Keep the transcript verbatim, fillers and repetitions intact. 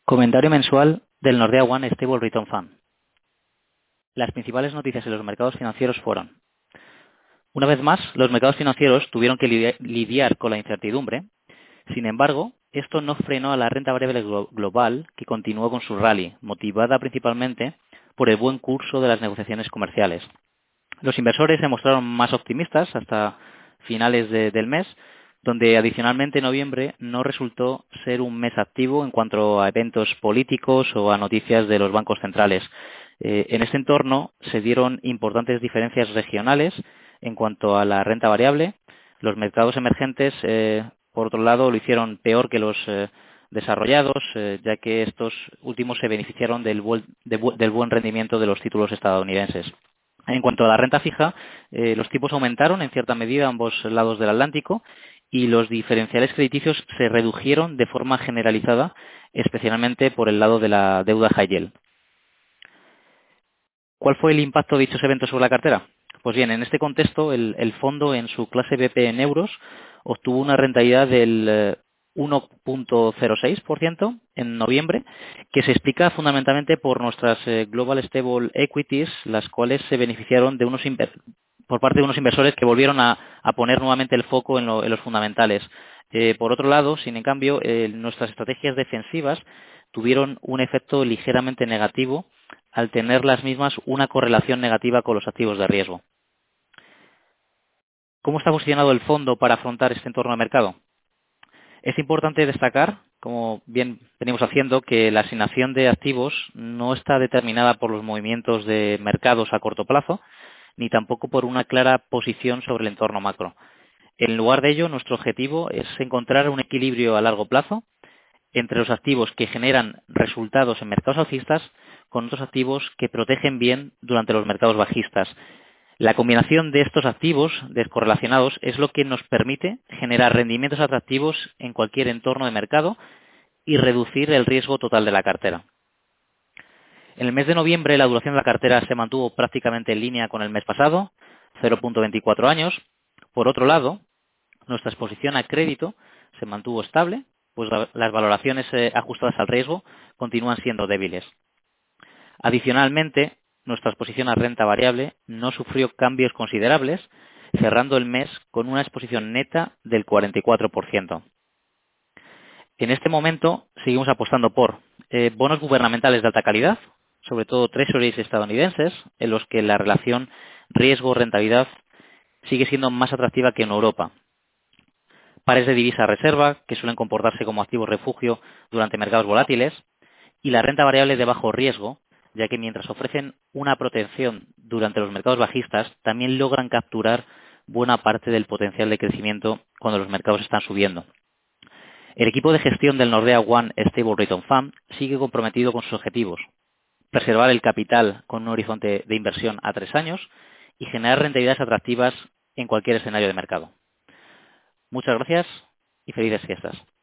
Comentario mensual del Nordea One Stable Return Fund. Las principales noticias en los mercados financieros fueron: una vez más, los mercados financieros tuvieron que lidiar, lidiar con la incertidumbre. Sin embargo, esto no frenó a la renta variable glo- global, que continuó con su rally, motivada principalmente por el buen curso de las negociaciones comerciales. Los inversores se mostraron más optimistas hasta finales de- del mes, donde adicionalmente noviembre no resultó ser un mes activo en cuanto a eventos políticos o a noticias de los bancos centrales. Eh, en este entorno se dieron importantes diferencias regionales en cuanto a la renta variable. Los mercados emergentes, eh, por otro lado, lo hicieron peor que los eh, desarrollados, eh, ya que estos últimos se beneficiaron del, buen, de bu- del buen rendimiento de los títulos estadounidenses. En cuanto a la renta fija, eh, los tipos aumentaron en cierta medida a ambos lados del Atlántico y los diferenciales crediticios se redujeron de forma generalizada, especialmente por el lado de la deuda high yield. ¿Cuál fue el impacto de dichos eventos sobre la cartera? Pues bien, en este contexto, el, el fondo en su clase B P en euros obtuvo una rentabilidad del eh, uno punto cero seis por ciento en noviembre, que se explica fundamentalmente por nuestras eh, Global Stable Equities, las cuales se beneficiaron de unos inver- por parte de unos inversores que volvieron a, a poner nuevamente el foco en, lo- en los fundamentales. Eh, por otro lado, sin en cambio, eh, nuestras estrategias defensivas tuvieron un efecto ligeramente negativo al tener las mismas una correlación negativa con los activos de riesgo. ¿Cómo está posicionado el fondo para afrontar este entorno de mercado? Es importante destacar, como bien venimos haciendo, que la asignación de activos no está determinada por los movimientos de mercados a corto plazo, ni tampoco por una clara posición sobre el entorno macro. En lugar de ello, nuestro objetivo es encontrar un equilibrio a largo plazo entre los activos que generan resultados en mercados alcistas con otros activos que protegen bien durante los mercados bajistas. La combinación de estos activos descorrelacionados es lo que nos permite generar rendimientos atractivos en cualquier entorno de mercado y reducir el riesgo total de la cartera. En el mes de noviembre, la duración de la cartera se mantuvo prácticamente en línea con el mes pasado, cero punto veinticuatro años. Por otro lado, nuestra exposición a crédito se mantuvo estable, pues la- las valoraciones eh, ajustadas al riesgo continúan siendo débiles. Adicionalmente, nuestra exposición a renta variable no sufrió cambios considerables, cerrando el mes con una exposición neta del cuarenta y cuatro por ciento. En este momento seguimos apostando por eh, bonos gubernamentales de alta calidad, sobre todo treasuries estadounidenses, en los que la relación riesgo-rentabilidad sigue siendo más atractiva que en Europa. Pares de divisa reserva, que suelen comportarse como activos refugio durante mercados volátiles, y la renta variable de bajo riesgo, ya que mientras ofrecen una protección durante los mercados bajistas, también logran capturar buena parte del potencial de crecimiento cuando los mercados están subiendo. El equipo de gestión del Nordea One Stable Return Fund sigue comprometido con sus objetivos: preservar el capital con un horizonte de inversión a tres años y generar rentabilidades atractivas en cualquier escenario de mercado. Muchas gracias y felices fiestas.